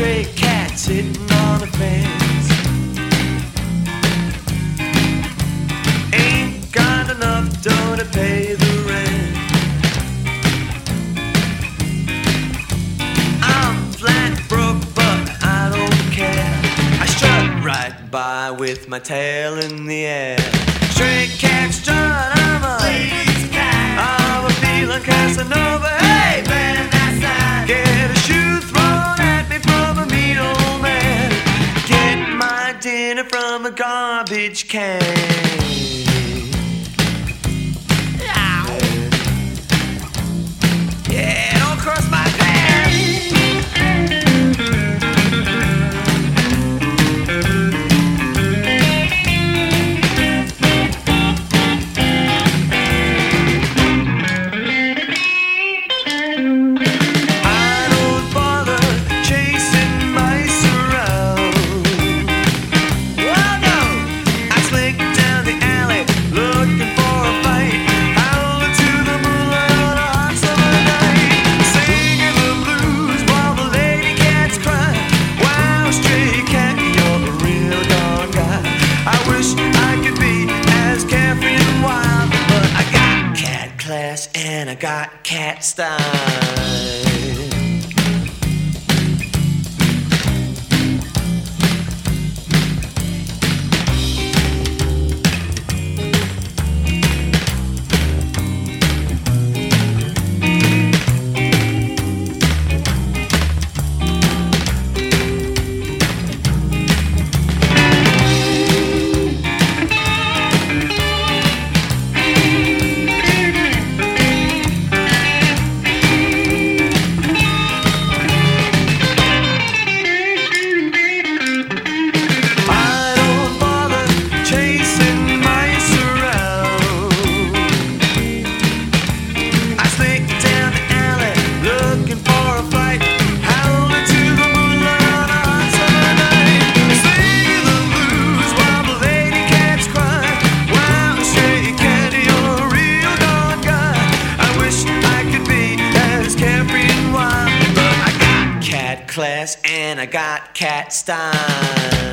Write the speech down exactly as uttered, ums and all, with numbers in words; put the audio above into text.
stray cat sitting on a fence. Ain't got enough dough to pay the rent. I'm flat broke, but I don't care. I strut right by with my tail in the air. Stray cat strut, I'm a lazy cat. I'm a feeling Casanova. Hey, man, that's that. Get a shoe thrown at me from a mean old man. Get my dinner from a garbage can. Yeah, don't cross my path. And I got cat style. Class and I got cat style.